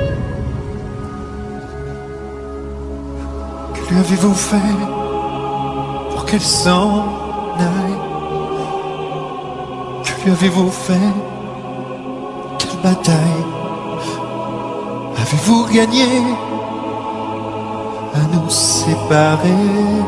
Que lui avez-vous fait pour qu'elle s'en aille? Que lui avez-vous fait? Quelle bataille avez-vous gagné à nous séparer?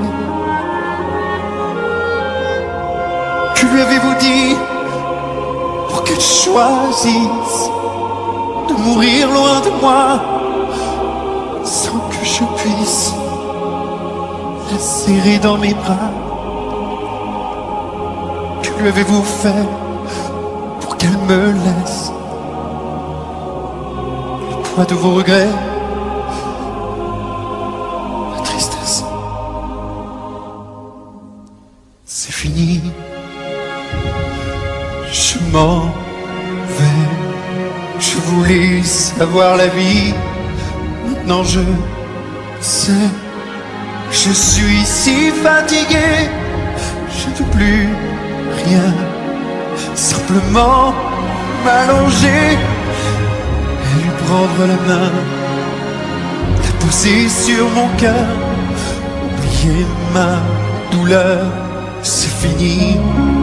Que lui avez-vous dit pour qu'elle choisisse de mourir loin de moi sans que je puisse la serrer dans mes bras? Que lui avez-vous fait pour qu'elle me laisse le poids de vos regrets, la tristesse? C'est fini, je m'en vais. Je voulais savoir la vie, maintenant je sais. Je suis si fatigué, je ne veux plus rien, simplement m'allonger et lui prendre la main, la poser sur mon cœur, oublier ma douleur. C'est fini,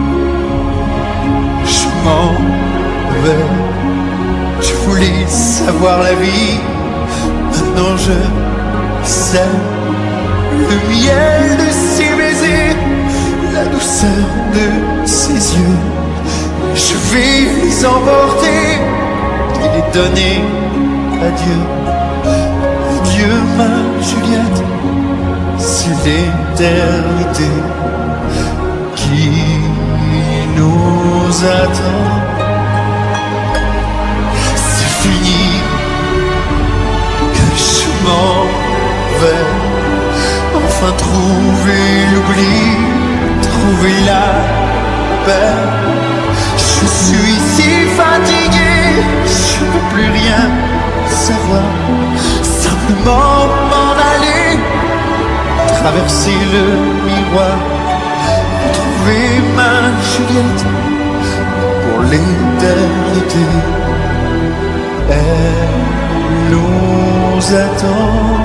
je m'en vais. Je voulais savoir la vie, maintenant je sais. Le miel de ses baisers, la douceur de ses yeux, je vais les emporter et les donner à Dieu. Adieu ma Juliette, c'est l'éternité qui nous attend. C'est fini, que je m'en vais. Enfin trouver l'oubli, trouver la paix. Je suis si fatigué, je ne peux plus rien savoir. Simplement m'en aller, traverser le miroir, retrouver ma Juliette pour l'éternité. Elle nous attend.